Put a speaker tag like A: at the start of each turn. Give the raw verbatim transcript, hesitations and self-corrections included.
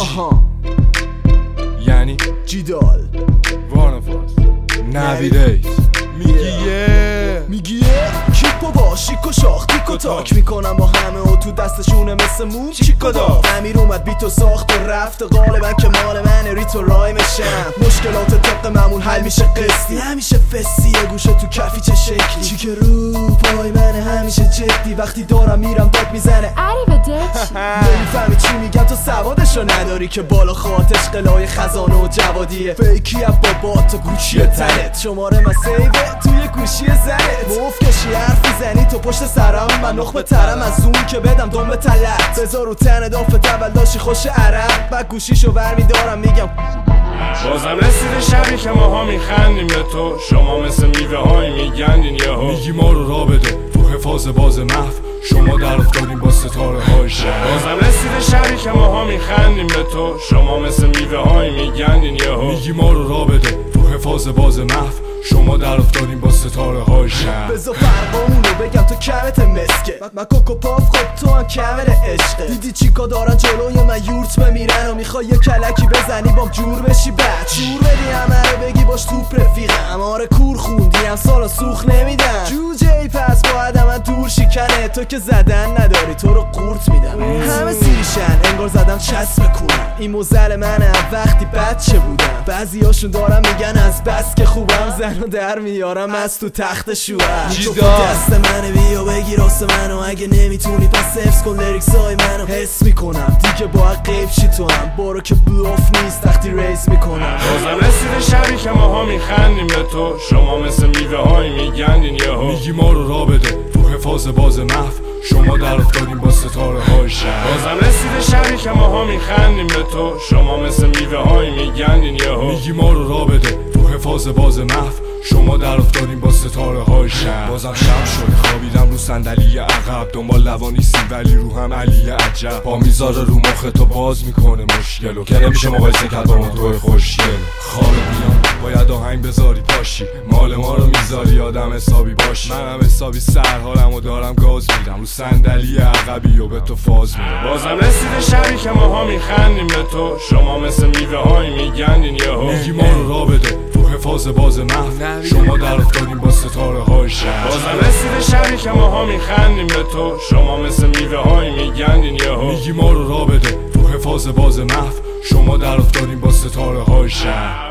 A: آها
B: یعنی
A: جیدال
B: وارنفاس نویدیت میگی یه
A: میگی یه کیک بابا شیک و شاخ تیک و تاک میکنم با همه و تو دستشونه مثل مون چیک و داغ امیر اومد بیتو ساخت و رفت غالبا که مال من ریتو رایمشم مشکلات طبق معمول حل میشه قسطی همیشه فسی یه گوشه تو کفی چه شکلی چیک رو پای من همیشه جدی وقتی دارم میرم داد میزنه
C: اری به دچی
A: نمیفهمی چی میگم تو سوادشو نداری که بالا خاطش قلای خزانه و جوادیه فیکی اب بابا تو گوشی تنت شماره من سیوه توی گوشی زنت موف کشی حرفی زنی تو پشت سرم من نخبه ترم از اون که بدم دم به تلت بذار رو تن دافت اول داشی خوش عرب بعد گوشیشو برمیدارم میگم
D: بازم رسیده شبی که ماها میخندیم به تو شما مثل میوه های میگندین یهو
B: میگی ما رو را بده تو حفاظ باز محو شما در افتادیم با ستاره های شهر
D: بازم رسیده شبی که ماها میخندیم به تو شما مثل میوه های میگندین یهو
B: میگی ما رو را بده تو حفاظ باز محو شما در افتادیم با ستاره های شهر
A: بذار فرقامونو بگم تو کمت مسکه من کوکو پاف خب تو هم کمر عشقه دیدی چیکا دارن جلوی من یورت بمیرن و میخوای یه کلکی بزنی بام جور بشی بد شور بدی همه رو بگی باش توپ رفیقم آره کور خوندی هم سالا سوخ نمیدم جوجه ای پس باید من دور شکنه تو که زدن نداری تو رو قورت میدم همه سیریشن انگار زدم چسب کورم این موزل منه وقتی بچه بودم بعضیاشون دارم میگن از بس که خوبم زنو در میارم از تو تخت شوهر تو دست منه بیا بگی راست منو اگه نمیتونی پس حفظ کن لیریکس های منو حس میکنم دیگه باید قیب شی تو هم برو که بلوف نیست وقتی ریز میکنم
D: بازم رسیده شبی که ماها میخندیم به تو شما مثل میوه های میگندین یهو
B: میگی ما رو را بده تو حفاظ باز محو شما در افتادیم با ستاره های شهر
D: بازم رسیده شبی که ماها میخندیم به تو شما مثل میوه های میگندین یهو
B: میگی ما رو را بده تو حفاظ باز محو شما در افتادیم با ستاره های شهر بازم شب شد خوابیدم رو صندلی عقب دنبال لوانیسی ولی رو هم علی عجب پا میذاره رو مخ تو باز میکنه مشکلو که نمیشه مقایسه کرد با موتور خوشگل خواب میام باید آهنگ بذاری پاشی مال ما رو میذاری آدم حسابی باشی منم حسابی سرحالمو دارم گاز میدم رو صندلی عقبی و به تو فاز میدم
D: بازم رسیده شبی که ماها میخندیم به تو شما مثل میوه های میگندین یهو
B: میگی ما رو را بده تو حفاظ باز محو شما در افتادیم با ستاره های شهر
D: بازم رسیده شبی که ماها میخندیم به تو شما مثل میوه های میگندین یهو
B: میگی ما رو را بده تو حفاظ باز محو شما در افتادیم با ستاره های شهر